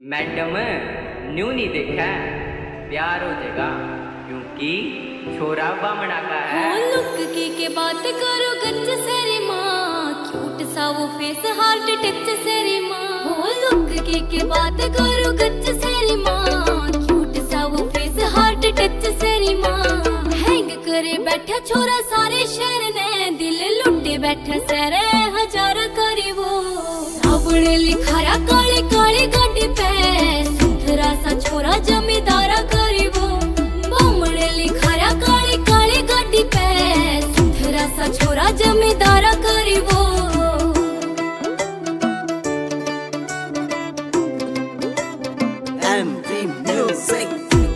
Madam new नहीं देखा प्यार हो जाएगा क्योंकि छोरा बामणा का है। लुक की बात करो गच्च सेरी माँ, क्यूट सा वो फेस हार्ट टच सेरी माँ। हो लुक की बात करो गच्च सेरी माँ, क्यूट सा वो फेस हार्ट टच सेरी माँ। हैंग करे बैठा छोरा सारे शहर ने, दिल लुटे बैठा सारे हजार करी वो। अपने लिखारा काली काली गाड़ी पे, सुथरा सा छोरा जमींदारा करी वो। बामणे लिखारा काली काली गाड़ी पे, सुथरा सा छोरा जमींदारा करी वो। MV Music।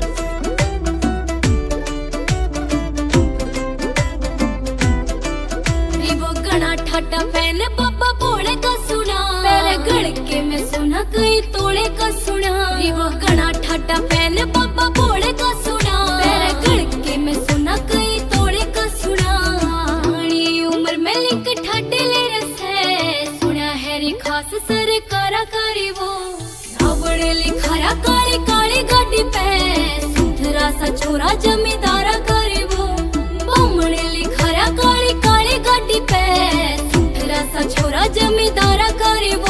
वो गणा ठाटा फैन पापा बोले का सुना, पहले गड़के में सुना कई तोड़े का सुना। वो गणा ठाटा फैन पापा बोले का सुना, पहले गड़के में सुना कई तोड़े का सुना। आनी उम्र में लिंक ठाटे ले रस है, सुना है री खास सरकारा करी वो। अपने लिखारा काली काली गाड़ी पे, सुथरा सा छोरा जमींदारा करी वो। बामणे लिखारा काली काली गाड़ी पे, सुथरा सा छोरा जमींदारा करी वो।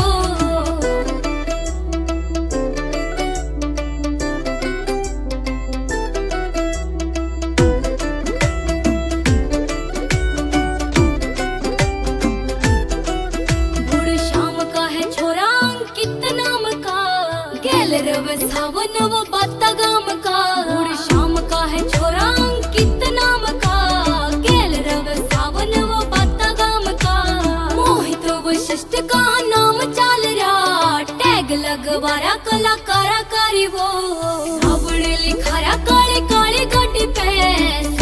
बुढ़ शाम का है छोरा अंकित नाम का, गेल रव सावन वो बाता गाम का। बुढ़ शाम का है छोरा अंकित नाम का, गेल रव सावन वो बाता गाम का। मोहित वशिष्ठ का नाम चाल रहा, टैग लगवारा कलाकारा करी वो। अपने लिखारा काली काली गाड़ी पे,